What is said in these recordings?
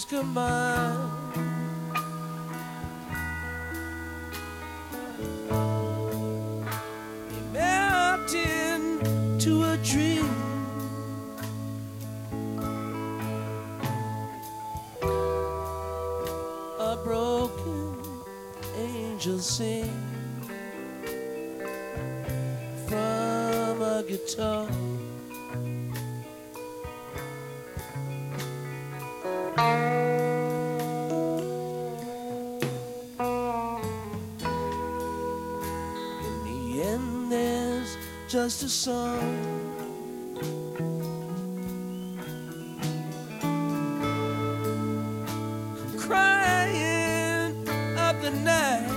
combined. They melt into a dream. A broken angel sing from a guitar. In the end, there's just a song. Crying up the night.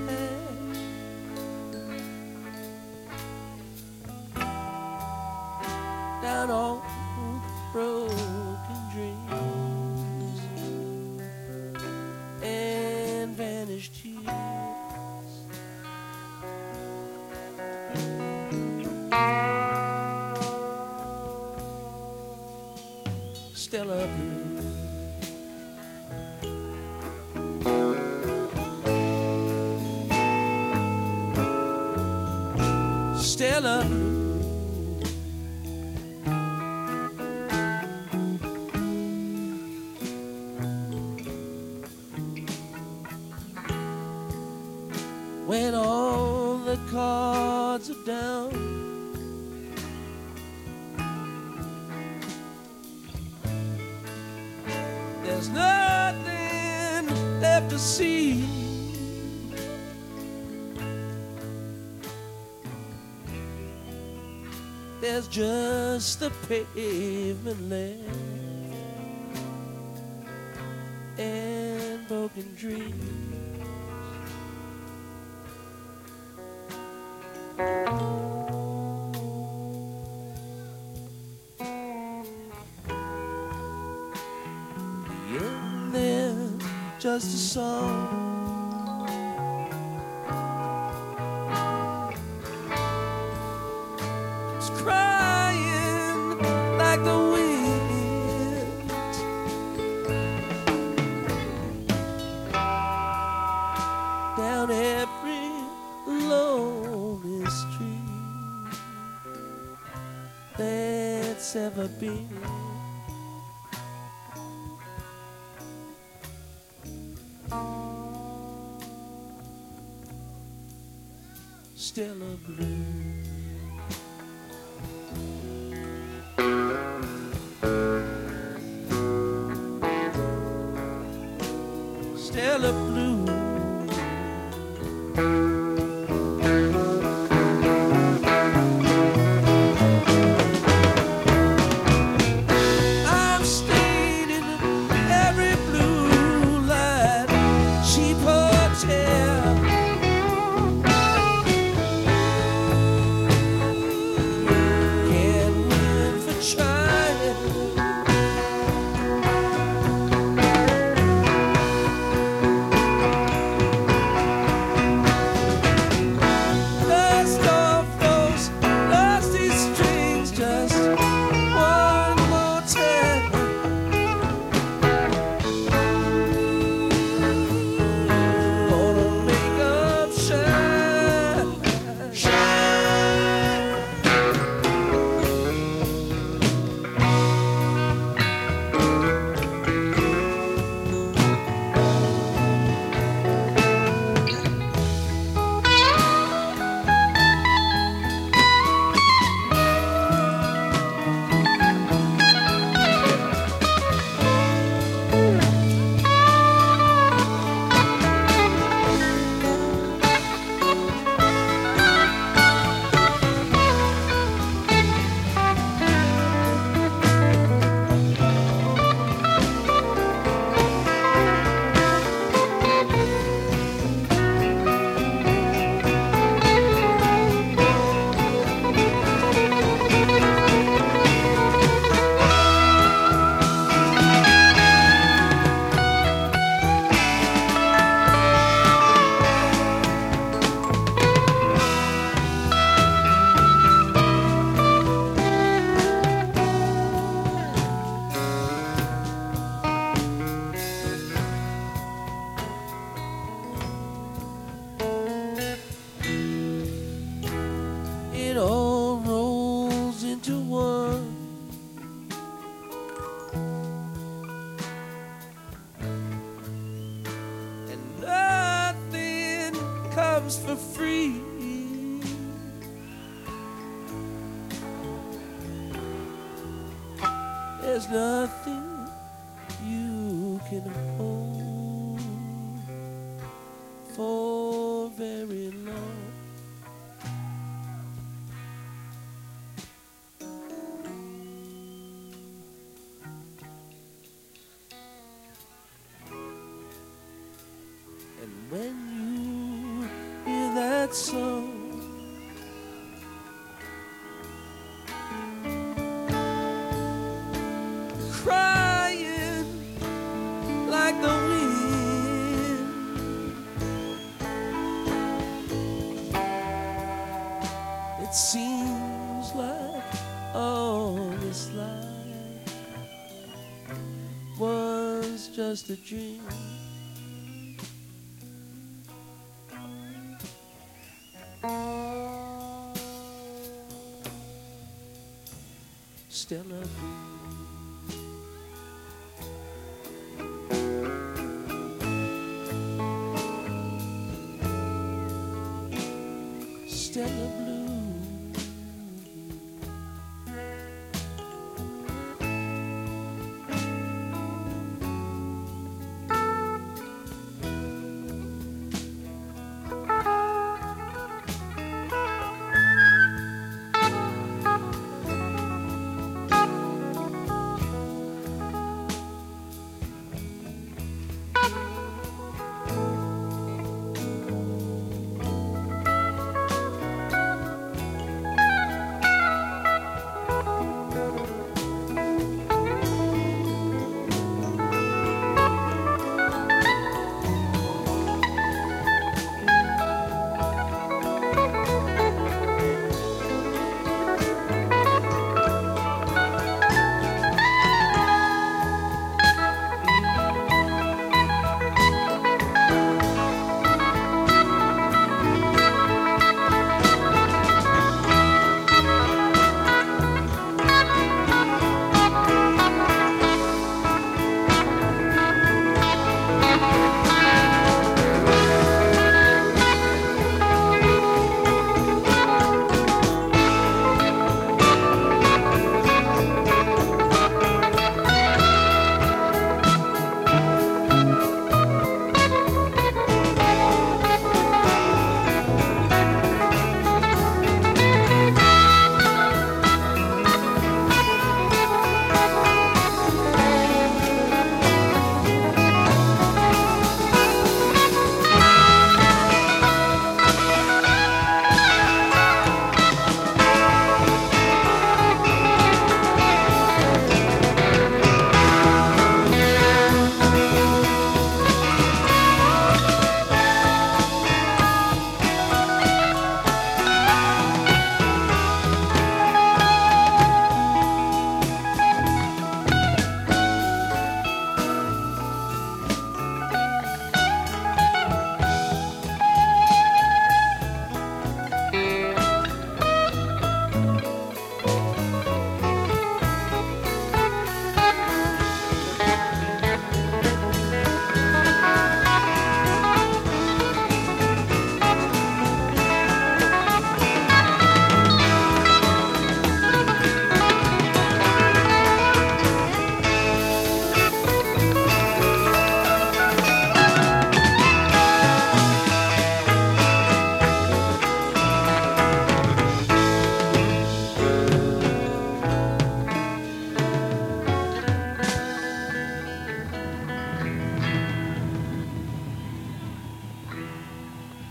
Down all broken dreams and vanished tears. Stella Blue. Stella Blue. When all the cards are down, there's nothing left to see. There's just the pavement left and broken dreams. And there's just a song. It's crying like the wind. Down every lonely street that's ever been. Stella Blue. Stella Blue. I'm staying in every blue light, cheap hotel. there's nothing you can hold for very long. And when you hear that song, crying like the wind, it seems like all this life was just a dream. Still a dream.